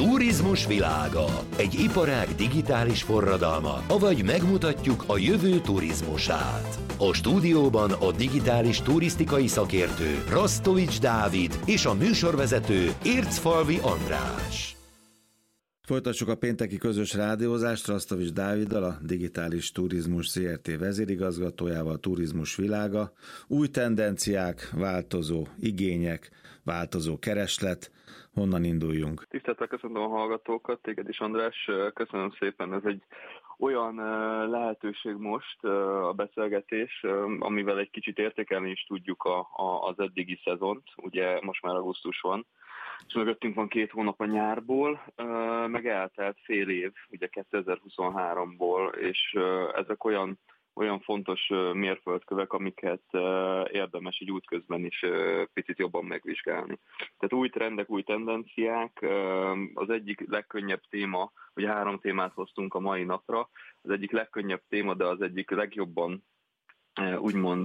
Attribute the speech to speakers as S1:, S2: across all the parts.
S1: Turizmus világa. Egy iparág digitális forradalma, avagy megmutatjuk a jövő turizmusát. A stúdióban a digitális turisztikai szakértő Rasztovics Dávid és a műsorvezető Ércfalvi András.
S2: Folytassuk a pénteki közös rádiózást Rasztovics Dáviddal, a Digitális Turizmus Zrt. Vezérigazgatójával. Turizmus világa, új tendenciák, változó igények, változó kereslet. Honnan induljunk?
S3: Tisztelettel köszöntöm a hallgatókat, téged is, András, köszönöm szépen. Ez egy olyan lehetőség most a beszélgetés, amivel egy kicsit értékelni is tudjuk az eddigi szezont. Ugye most már augusztus van, és mögöttünk van 2 hónap a nyárból, meg eltelt fél év, ugye 2023-ból, és ezek olyan fontos mérföldkövek, amiket érdemes egy útközben is picit jobban megvizsgálni. Tehát új trendek, új tendenciák, az egyik legkönnyebb téma, ugye 3 témát hoztunk a mai napra, az egyik legkönnyebb téma, de az egyik legjobban úgymond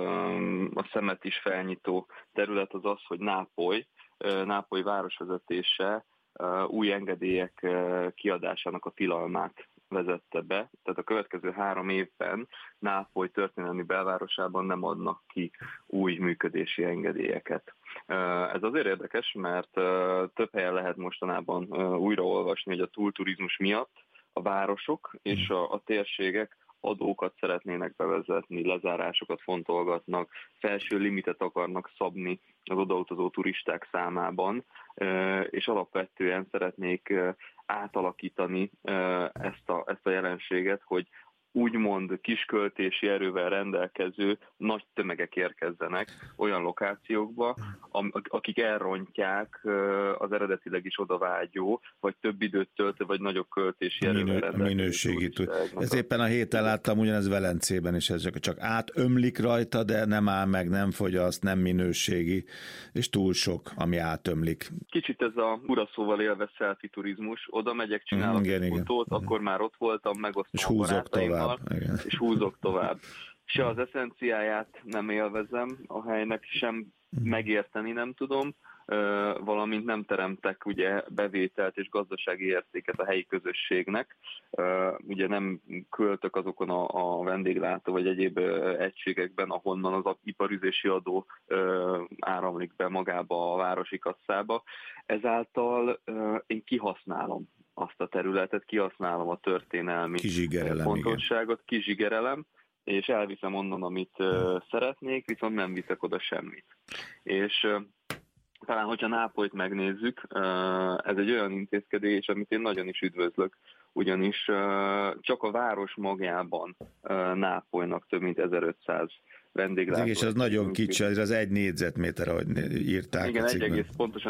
S3: a szemet is felnyitó terület az az, hogy Nápoly városvezetése új engedélyek kiadásának a tilalmát vezette be, tehát a következő 3 évben Nápoly történelmi belvárosában nem adnak ki új működési engedélyeket. Ez azért érdekes, mert több helyen lehet mostanában újraolvasni, hogy a túlturizmus miatt a városok és a térségek adókat szeretnének bevezetni, lezárásokat fontolgatnak, felső limitet akarnak szabni az odautazó turisták számában, és alapvetően szeretnék átalakítani ezt a jelenséget, hogy úgymond kisköltési erővel rendelkező nagy tömegek érkezzenek olyan lokációkba, akik elrontják az eredetileg is odavágyó, vagy több időt töltő, vagy nagyobb költési erővel rendelkező
S2: minőségi. Ez éppen a héten láttam, ugyanez Velencében is, ez csak átömlik rajta, de nem áll meg, nem fogyaszt, nem minőségi, és túl sok, ami átömlik.
S3: Kicsit ez a uraszóval élve selfie turizmus, oda megyek, csinálok egy fotót, akkor már ott voltam, megosztom a barátaimmal, és húzok tovább. Se az eszenciáját nem élvezem a helynek, sem megérteni nem tudom, valamint nem teremtek ugye bevételt és gazdasági értéket a helyi közösségnek. Ugye nem költök azokon a vendéglátó vagy egyéb egységekben, ahonnan az iparüzési adó áramlik be magába a városi kasszába. Ezáltal én kihasználom azt a területet, kihasználom a történelmi fontosságot, kizsigerelem, és elviszem onnan, amit szeretnék, viszont nem viszek oda semmit. És talán, hogyha Nápolyt megnézzük, ez egy olyan intézkedés, amit én nagyon is üdvözlök, ugyanis csak a város magában Nápolynak több mint 1500 vendéglátó.
S2: És az nagyon kicsi, az 1 négyzetméter, ahogy írták.
S3: Igen, pontosan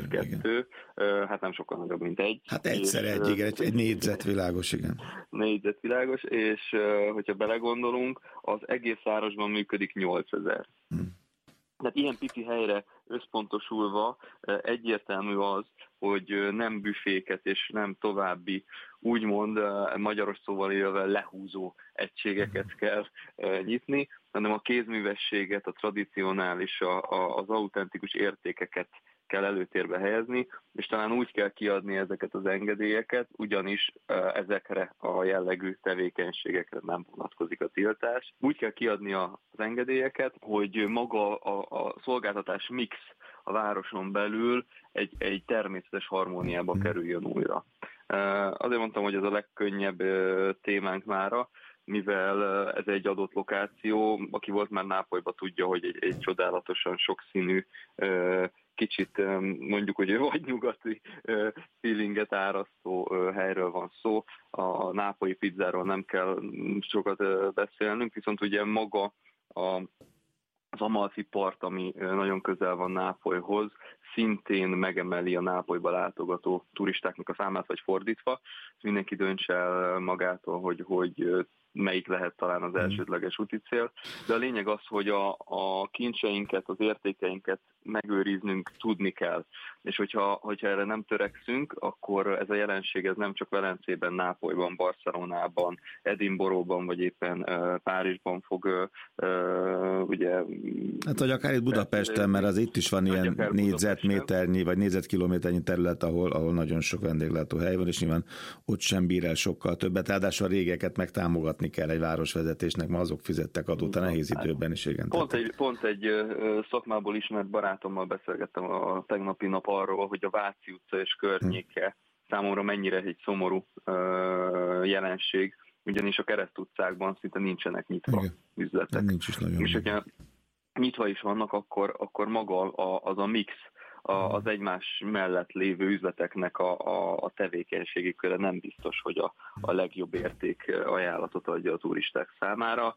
S3: 1,2, hát nem sokkal nagyobb, mint 1.
S2: Hát egyszer egy négyzet világos, igen.
S3: Négyzet világos, és hogyha belegondolunk, az egész városban működik 8000. Tehát ilyen pici helyre összpontosulva egyértelmű az, hogy nem büféket és nem további, úgymond magyaros szóval élve lehúzó egységeket kell nyitni, hanem a kézművességet, a tradicionális, az autentikus értékeket kell előtérbe helyezni, és talán úgy kell kiadni ezeket az engedélyeket, ugyanis ezekre a jellegű tevékenységekre nem vonatkozik a tiltás. Úgy kell kiadni az engedélyeket, hogy maga a szolgáltatás mix a városon belül egy természetes harmóniába kerüljön újra. Azért mondtam, hogy ez a legkönnyebb témánk mára, mivel ez egy adott lokáció, aki volt már Nápolyban tudja, hogy egy csodálatosan sokszínű, kicsit mondjuk, hogy vagy nyugati feelinget árasztó helyről van szó. A nápolyi pizzáról nem kell sokat beszélnünk, viszont ugye maga az Amalfi part, ami nagyon közel van Nápolyhoz, szintén megemeli a Nápolyba látogató turistáknak a számát, vagy fordítva. Mindenki döntse el magától, hogy melyik lehet talán az elsődleges úticél. De a lényeg az, hogy a kincseinket, az értékeinket megőriznünk tudni kell. És hogyha erre nem törekszünk, akkor ez a jelenség ez nem csak Velencében, Nápolyban, Barcelonában, Edinburghban, vagy éppen Párizsban fog ugye...
S2: Hát vagy akár itt Budapesten, mert az itt is van ilyen négyzetméternyi, vagy négyzetkilométernyi terület, ahol nagyon sok vendéglátóhely van, és nyilván ott sem bír el sokkal többet. Ráadásul a régeket meg támogatni kell egy városvezetésnek, ma azok fizettek adót a nehéz időben is. Igen.
S3: Pont egy szakmából ismert barátommal beszélgettem a tegnapi nap arról, hogy a Váci utca és környéke számomra mennyire egy szomorú jelenség, ugyanis a Kereszt utcákban szinte nincsenek nyitva üzletek.
S2: Nincs is nagyon.
S3: És hogyha nyitva is vannak, akkor maga az a mix, az egymás mellett lévő üzleteknek a tevékenységi köre nem biztos, hogy a legjobb érték ajánlatot adja a turisták számára.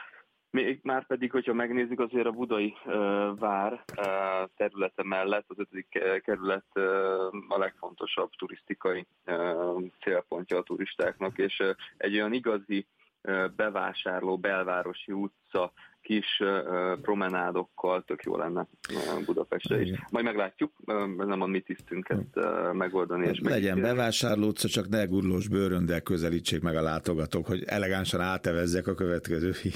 S3: Még már pedig, hogyha megnézzük, azért a budai vár területe mellett az 5. kerület a legfontosabb turisztikai célpontja a turistáknak, és egy olyan igazi bevásárló belvárosi utca, kis promenádokkal tök jó lenne Budapestre is. Majd meglátjuk, nem a mi tisztünket megoldani. És
S2: legyen bevásárló utca, csak ne gurulós bőröndel közelítsék meg a látogatók, hogy elegánsan átevezzek a következő hír.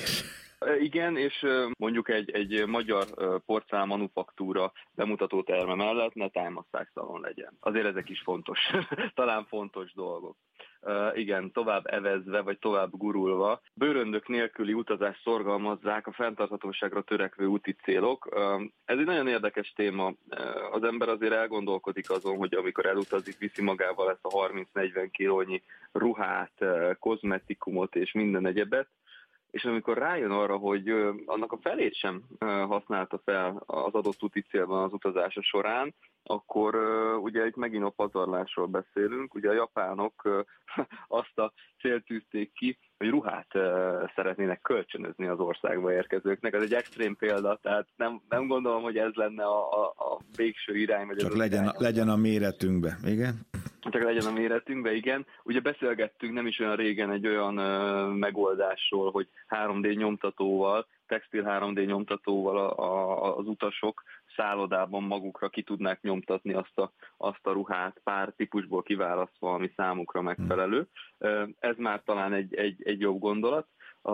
S3: Igen, és mondjuk egy magyar porcelán manufaktúra bemutató terme mellett ne tájmasszák szalon legyen. Azért ezek is fontos, talán fontos dolgok. Igen, tovább evezve, vagy tovább gurulva, bőröndök nélküli utazást szorgalmazzák a fenntarthatóságra törekvő úti célok. Ez egy nagyon érdekes téma. Az ember azért elgondolkodik azon, hogy amikor elutazik, viszi magával ezt a 30-40 kilónyi ruhát, kozmetikumot és minden egyebet, és amikor rájön arra, hogy annak a felét sem használta fel az adott úti célban az utazása során, akkor ugye itt megint a pazarlásról beszélünk. Ugye a japánok azt a célt tűzték ki, hogy ruhát szeretnének kölcsönözni az országba érkezőknek. Ez egy extrém példa, tehát nem gondolom, hogy ez lenne a végső irány. Vagy
S2: csak legyen a méretünkbe, igen?
S3: Csak legyen a méretünkbe, igen. Ugye beszélgettünk nem is olyan régen egy olyan megoldásról, hogy 3D nyomtatóval, textil 3D nyomtatóval az utasok szállodában magukra ki tudnák nyomtatni azt a ruhát pár típusból kiválasztva, ami számukra megfelelő. Ez már talán egy jobb gondolat.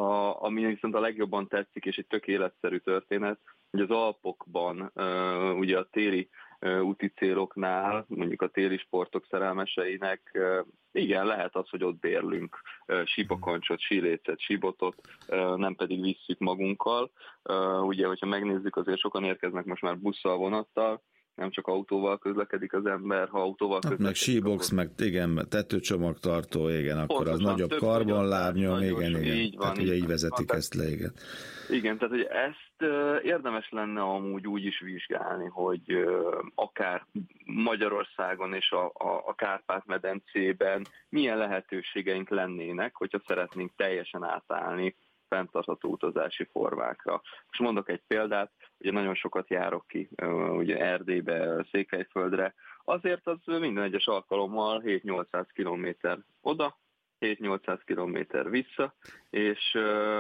S3: Ami viszont a legjobban tetszik, és egy tök életszerű történet, hogy az Alpokban ugye a téli úti céloknál, mondjuk a téli sportok szerelmeseinek, igen, lehet az, hogy ott bérlünk sípakancsot, sílécet, síbotot, nem pedig visszük magunkkal. Ugye, hogyha megnézzük, azért sokan érkeznek most már busszal, vonattal, nem csak autóval közlekedik az ember, ha autóval közlekedik.
S2: Meg síbox, meg igen, tetőcsomagtartó, igen, akkor pontosan, az nagyobb karbonlábnyom, igen.
S3: Így van,
S2: ugye így vezetik ezt le, igen.
S3: Igen, tehát hogy ezt érdemes lenne amúgy úgy is vizsgálni, hogy akár Magyarországon és a Kárpát-medencében milyen lehetőségeink lennének, hogyha szeretnénk teljesen átállni fenntartható utazási formákra. Most mondok egy példát, ugye nagyon sokat járok ki ugye Erdélybe, Székelyföldre, azért az minden egyes alkalommal 7-800 kilométer oda, 7-800 kilométer vissza, és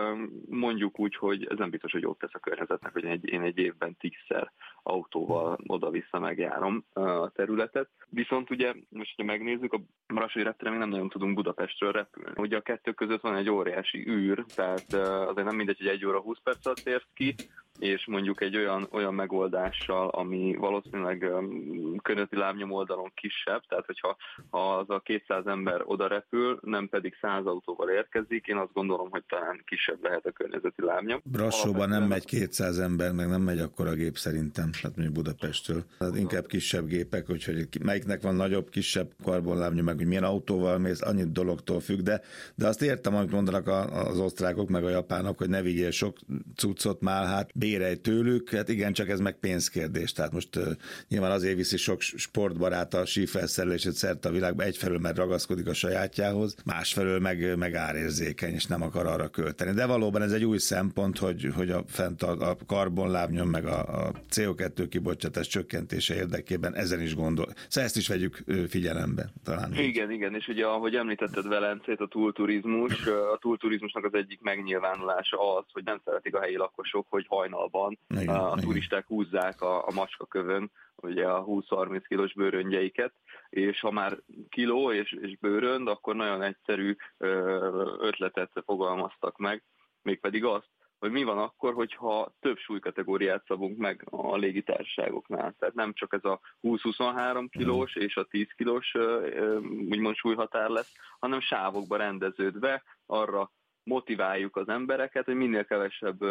S3: mondjuk úgy, hogy ez nem biztos, hogy jót tesz a környezetnek, hogy én egy évben 10-szer autóval oda-vissza megjárom a területet. Viszont ugye, most ha megnézzük, a Brassai reptere még nem nagyon tudunk Budapestről repülni. Ugye a kettő között van egy óriási űr, tehát azért nem mindegy, hogy 1 óra 20 perc alatt érsz ki, és mondjuk egy olyan megoldással, ami valószínűleg környezeti lábnyom oldalon kisebb, tehát hogyha az a 200 ember oda repül, nem pedig 100 autóval érkezik, én azt gondolom, hogy talán kisebb lehet a környezeti lábnyom.
S2: Brassóban nem megy 200 ember, meg nem megy akkora gép szerintem, hát mondjuk Budapesttől. Tehát inkább kisebb gépek, úgyhogy melyiknek van nagyobb, kisebb karbonlábnyom, meg hogy milyen autóval mész, annyi dologtól függ, de azt értem, amit mondanak az osztrákok, meg a japánok, hogy ne vigyél sok cuccot, málhát, bérelj tőlük, hát igen, csak ez meg pénzkérdés. Tehát most nyilván azért viszi sok sportbarát a sífelszerelését szerte a világban, egyfelől mert ragaszkodik a sajátjához, másfelől meg árérzékeny, és nem akar arra költeni. De valóban ez egy új szempont, hogy a karbonlábnyom meg a CO2 kibocsátás csökkentése érdekében ezen is gondol. Szóval ezt is vegyük figyelembe talán.
S3: Igen, és ugye ahogy említetted Velencét, a túlturizmusnak az egyik megnyilvánulása az, hogy nem szeretik a helyi lakosok, hogy hajnal hajnalban a turisták húzzák a macskakövön ugye a 20-30 kilós bőröngyeiket, és ha már kiló és bőrönd, akkor nagyon egyszerű ötletet fogalmaztak meg, mégpedig azt, hogy mi van akkor, hogyha több súlykategóriát szabunk meg a légitársaságoknál. Tehát nem csak ez a 20-23 kilós és a 10 kilós úgymond súlyhatár lesz, hanem sávokba rendeződve arra motiváljuk az embereket, hogy minél kevesebb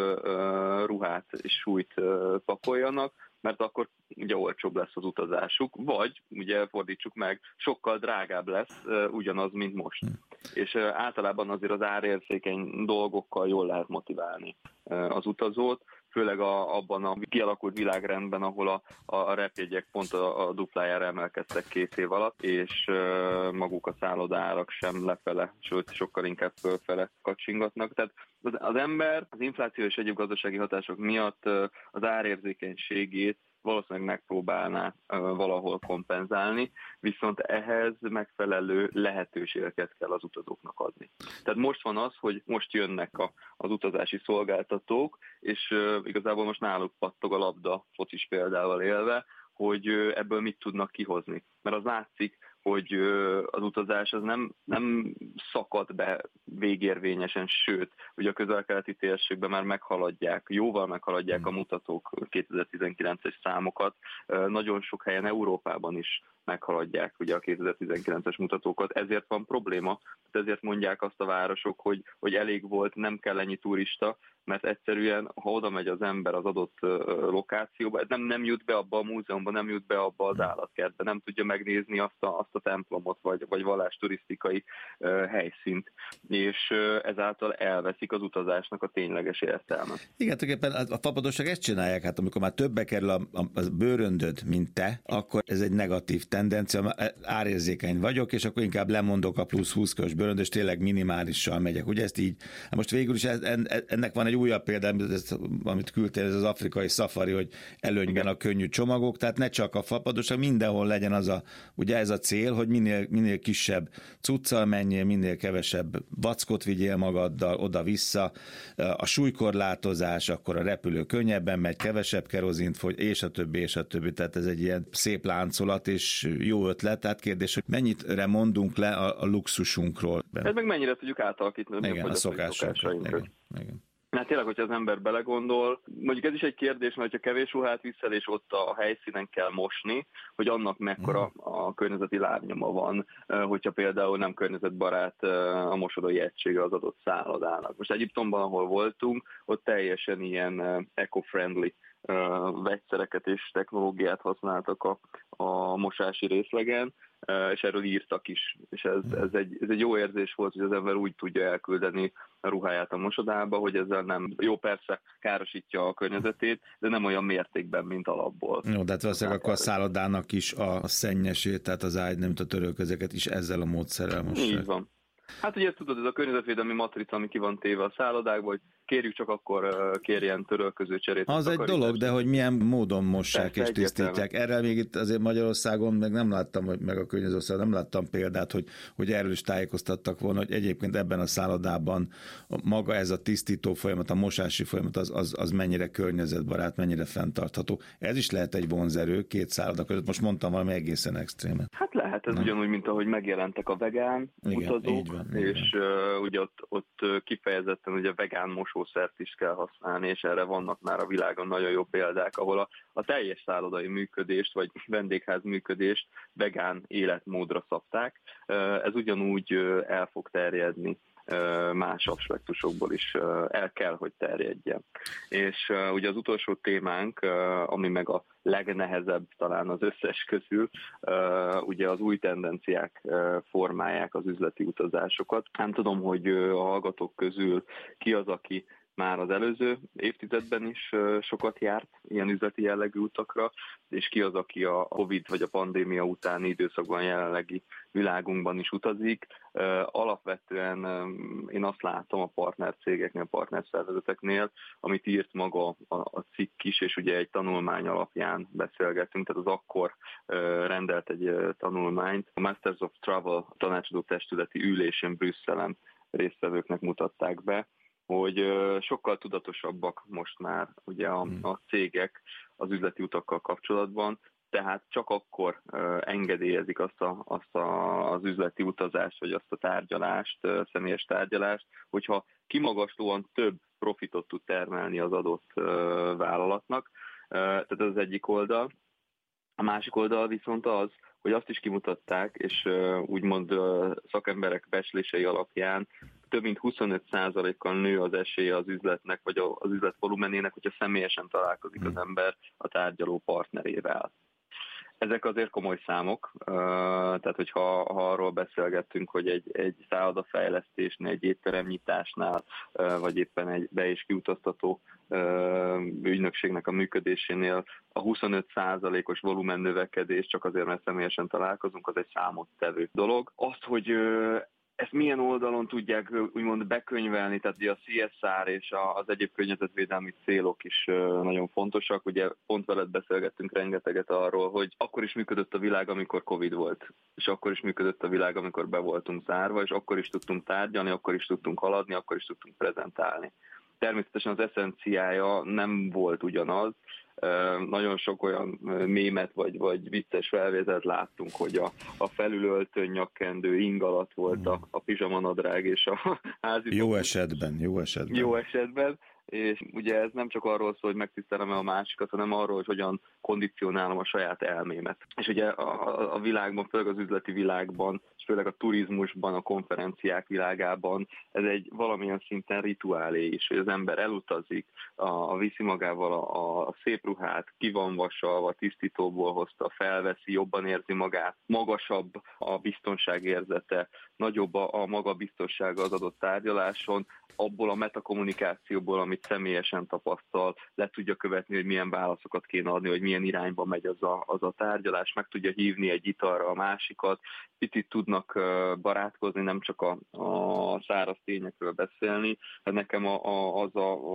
S3: ruhát és súlyt pakoljanak, mert akkor ugye olcsóbb lesz az utazásuk, vagy ugye fordítsuk meg, sokkal drágább lesz ugyanaz, mint most. És általában azért az árérzékeny dolgokkal jól lehet motiválni az utazót, főleg abban a kialakult világrendben, ahol a repjegyek pont a duplájára emelkedtek 2 év alatt, és maguk a szállodárak sem lefele, sőt sokkal inkább fölfele kacsingatnak. Tehát az ember az infláció és egyéb gazdasági hatások miatt az árérzékenységét valószínűleg megpróbálná valahol kompenzálni, viszont ehhez megfelelő lehetőségeket kell az utazóknak adni. Tehát most van az, hogy most jönnek az utazási szolgáltatók, és igazából most náluk pattog a labda, focis példával élve, hogy ebből mit tudnak kihozni. Mert az látszik, hogy az utazás az nem szakad be végérvényesen, sőt, ugye a közel-keleti térségben már jóval meghaladják a mutatók 2019-es számokat, nagyon sok helyen Európában is meghaladják ugye a 2019-es mutatókat, ezért van probléma, ezért mondják azt a városok, hogy elég volt, nem kell ennyi turista, mert egyszerűen, ha oda megy az ember az adott lokációba, nem jut be abba a múzeumba, nem jut be abba az állatkertbe, nem tudja megnézni azt a templomot, vagy vallásturisztikai helyszínt, és ezáltal elveszik az utazásnak a tényleges értelme.
S2: Igen, tulajdonképpen a fapadosság ezt csinálják, hát amikor már többe kerül a bőröndöd, mint te, akkor ez egy negatív tendencia, árérzékeny vagyok, és akkor inkább lemondok a plusz 20 kilós bőrönd, és tényleg minimálissal megyek. Ugye ezt így, most végül is ennek van egy újabb példa, amit küldtél, ez az afrikai szafari, hogy előnyben a könnyű csomagok, tehát ne csak a fapadosság, mindenhol legyen ugye ez a cél, hogy minél kisebb cuccal menjél, minél kevesebb vackot vigyél magaddal, oda-vissza, a súlykorlátozás, akkor a repülő könnyebben megy, kevesebb kerozint fogy, és a többi, tehát ez egy ilyen szép láncolat, és jó ötlet, tehát kérdés, hogy mennyire mondunk le a luxusunkról.
S3: Ez meg mennyire tudjuk átalakítani
S2: a szokásainkat. Igen.
S3: Hát tényleg, hogyha az ember belegondol, mondjuk ez is egy kérdés, mert hogyha kevés ruhát viszel, és ott a helyszínen kell mosni, hogy annak mekkora a környezeti lábnyoma van, hogyha például nem környezetbarát a mosodai egysége az adott szállodának. Most Egyiptomban, ahol voltunk, ott teljesen ilyen eco-friendly vegyszereket és technológiát használtak a mosási részlegen, és erről írtak is. És ez egy jó érzés volt, hogy az ember úgy tudja elküldeni a ruháját a mosodába, hogy ezzel nem, jó persze károsítja a környezetét, de nem olyan mértékben, mint alapból.
S2: Jó, de hát valószínűleg akkor a szállodának is a szennyesét, tehát az ágyneműt, a törölközeket is ezzel a módszerrel mossák.
S3: Így van. Hát ugye tudod, ez a környezetvédelmi matrica, ami ki van téve a szállodákba, hogy kérjük csak akkor kérjen törölköző cserét.
S2: Az egy dolog, de hogy milyen módon mossák és tisztítják. Erre még itt azért Magyarországon meg nem láttam, meg a környezetországon nem láttam példát, hogy erről is tájékoztattak volna, hogy egyébként ebben a szállodában maga ez a tisztító folyamat, a mosási folyamat az mennyire környezetbarát, mennyire fenntartható. Ez is lehet egy vonzerő két szálloda között. Most mondtam valami egészen extrémet.
S3: Hát lehet, ez ugyanúgy, mint ahogy megjelentek a vegán utazók, és ugye ott kifejezetten ugye vegán mosószert is kell használni, és erre vannak már a világon nagyon jó példák, ahol a teljes szállodai működést, vagy vendégház működést vegán életmódra szabták. Ez ugyanúgy el fog terjedni más aspektusokból is el kell, hogy terjedjen. És ugye az utolsó témánk, ami meg a legnehezebb talán az összes közül, ugye az új tendenciák formálják az üzleti utazásokat. Nem tudom, hogy a hallgatók közül ki az, aki már az előző évtizedben is sokat járt ilyen üzleti jellegű utakra, és ki az, aki a Covid vagy a pandémia utáni időszakban jelenlegi világunkban is utazik. Alapvetően én azt látom a partnercégeknél, a partnerszervezeteknél, amit írt maga a cikk is, és ugye egy tanulmány alapján beszélgettünk, tehát az akkor rendelt egy tanulmányt. A Masters of Travel tanácsadó testületi ülésén Brüsszelen résztvevőknek mutatták be, hogy sokkal tudatosabbak most már ugye a cégek az üzleti utakkal kapcsolatban, tehát csak akkor engedélyezik azt az üzleti utazást, vagy azt a tárgyalást, személyes tárgyalást, hogyha kimagaslóan több profitot tud termelni az adott vállalatnak. Tehát ez az egyik oldal. A másik oldal viszont az, hogy azt is kimutatták, és úgymond szakemberek becslései alapján több mint 25%-kal nő az esélye az üzletnek, vagy az üzlet volumenének, hogyha személyesen találkozik az ember a tárgyaló partnerével. Ezek azért komoly számok, tehát hogyha arról beszélgettünk, hogy egy szállodafejlesztésnél, egy étteremnyitásnál, vagy éppen egy be- és kiutaztató ügynökségnek a működésénél a 25%-os volumen növekedés csak azért, mert személyesen találkozunk, az egy számottevő dolog. Azt, hogy ezt milyen oldalon tudják úgymond bekönyvelni, tehát ugye a CSR és az egyéb környezetvédelmi célok is nagyon fontosak. Ugye pont veled beszélgettünk rengeteget arról, hogy akkor is működött a világ, amikor Covid volt, és akkor is működött a világ, amikor be voltunk zárva, és akkor is tudtunk tárgyalni, akkor is tudtunk haladni, akkor is tudtunk prezentálni. Természetesen az eszenciája nem volt ugyanaz. Nagyon sok olyan mémet vagy vicces felvételt láttunk, hogy a felülöltön, nyakkendő, ing alatt volt a pizsamanadrág és a házi...
S2: Jó esetben.
S3: Jó esetben. És ugye ez nem csak arról szól, hogy megtisztelem a másikat, hanem arról, hogy hogyan kondicionálom a saját elmémet. És ugye a világban, főleg az üzleti világban, és főleg a turizmusban, a konferenciák világában ez egy valamilyen szinten rituálé is, hogy az ember elutazik, viszi magával a szép ruhát, ki van vasalva, tisztítóból hozta, felveszi, jobban érzi magát, magasabb a biztonságérzete, nagyobb a magabiztossága az adott tárgyaláson, abból a metakommunikációból, amit személyesen tapasztal, le tudja követni, hogy milyen válaszokat kéne adni, hogy milyen irányba megy az a tárgyalás, meg tudja hívni egy italra a másikat, picit tudnak barátkozni, nem csak a száraz tényekről beszélni. Nekem az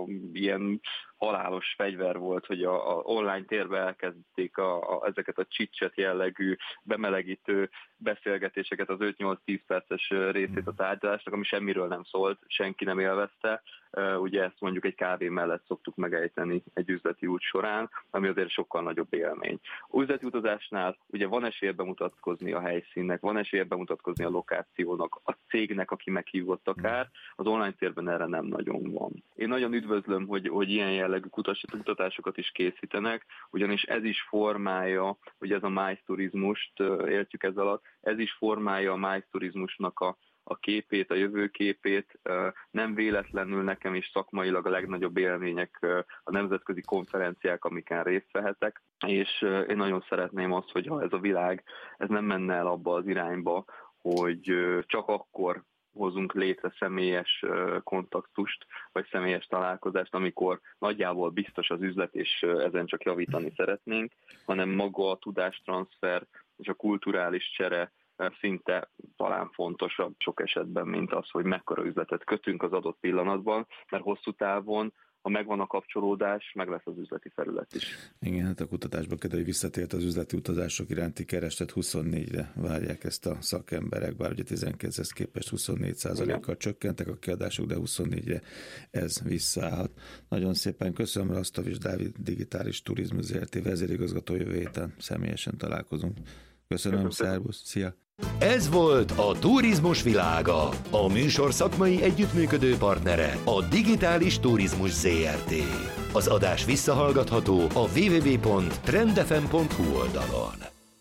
S3: ilyen halálos fegyver volt, hogy a online térbe elkezdték ezeket a chit-chat jellegű, bemelegítő beszélgetéseket, az 5-8-10 perces részét a tárgyalásnak, ami semmiről nem szólt, senki nem élvezte. Ugye ezt mondjuk egy kávé mellett szoktuk megejteni egy üzleti út során, ami azért sokkal nagyobb élmény. A üzleti utazásnál ugye van esélye bemutatkozni a helyszínnek, van esélye bemutatkozni a lokációnak, a cégnek, aki meghívott akár, az online térben erre nem nagyon van. Én nagyon üdvözlöm, hogy ilyen jellegű kutatásokat is készítenek, ugyanis ez is formálja, hogy ez a MICE turizmust értjük ez alatt, ez is formálja a MICE turizmusnak a képét, a jövőképét. Nem véletlenül nekem is szakmailag a legnagyobb élmények a nemzetközi konferenciák, amiken részt vehetek, és én nagyon szeretném azt, hogyha ez a világ ez nem menne el abba az irányba, hogy csak akkor hozunk létre személyes kontaktust, vagy személyes találkozást, amikor nagyjából biztos az üzlet, és ezen csak javítani szeretnénk, hanem maga a tudástranszfer és a kulturális csere szinte talán fontosabb sok esetben, mint az, hogy mekkora üzletet kötünk az adott pillanatban, mert hosszú távon, ha megvan a kapcsolódás, meg lesz az üzleti felület is.
S2: Igen, hát a kutatásban kedve, hogy visszatért az üzleti utazások iránti kereslet, 24-re várják ezt a szakemberek, bár ugye 19-hez képest 24%-kal csökkentek a kiadások, de 24-re ez visszaállhat. Nagyon szépen köszönöm, Rastovics Dávid, Digitális Turizmus ZRT vezérigazgató, jövő héten személyesen találkozunk. Köszönöm, szervusz, szia!
S1: Ez volt a Turizmus világa. A műsor szakmai együttműködő partnere a Digitális Turizmus ZRT. Az adás visszahallgatható a www.trendfm.hu oldalon.